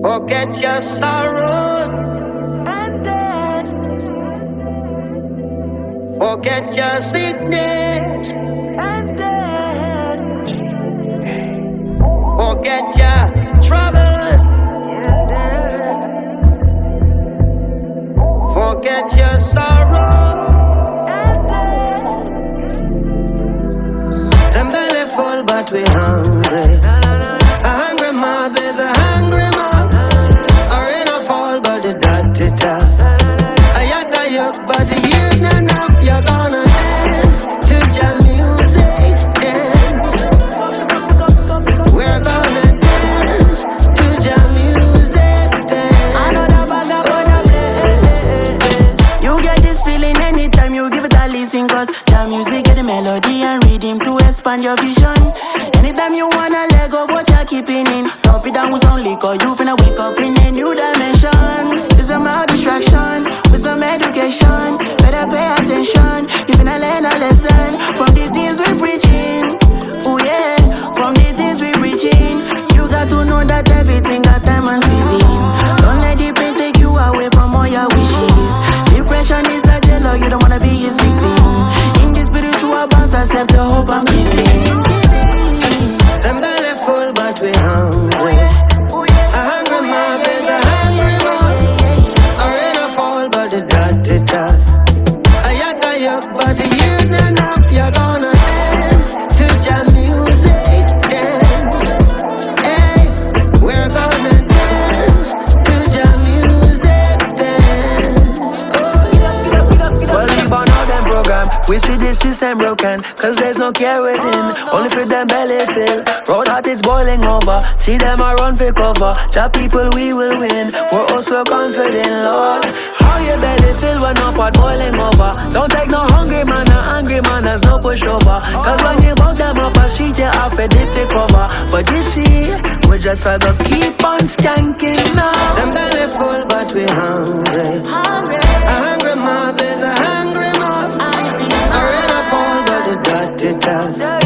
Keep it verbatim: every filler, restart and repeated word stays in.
Forget your sorrows and then forget your sickness and then forget your troubles and then forget your sorrows and then them belly full but we hungry. A hungry mob is a hungry mob. Or in a fall but the dirty tough. A yatta yuck but the youth not enough. You're gonna dance to jam music, dance. We're gonna dance to jam music, dance. I know that bag up on the place. You get this feeling anytime you give it a listen, cause the music get the melody and rhythm to expand your vision. Anytime you wanna let go of what you're keeping in, drop it down with some liquor, you finna wake up in a new dimension. It's a mild distraction with some education. Better pay attention, you finna learn a lesson from the things we're preaching. Oh yeah, from the things we're preaching. You got to know that everything got time and season. Don't let the pain take you away from all your wishes. Depression is a jello, you don't wanna be his victim. In the spiritual bounce, accept the hope I'm giving. Them belly full but we hungry. A hungry mob is a hungry mob. Or in a fall but the dirty tough. A yatta yuck but the youth not enough. You're gonna dance to jam music, dance. Hey, we're gonna dance to jam music, dance. Well, we burn out them program. We see the system broken, cause there's no care within. Only for them belly fill. Road heart is boiling over. See them a run for cover. Job people we will win. We're also confident, Lord. How your belly fill when no pot boiling over. Don't take no hungry man, no angry man, there's no pushover. Cause when you bump them up a street, you have a dip to cover. But you see, we just have to keep on skanking now. Them belly full but we hungry. Hungry, A hungry mob is a hungry mob. Or in a fall but the dirty tough.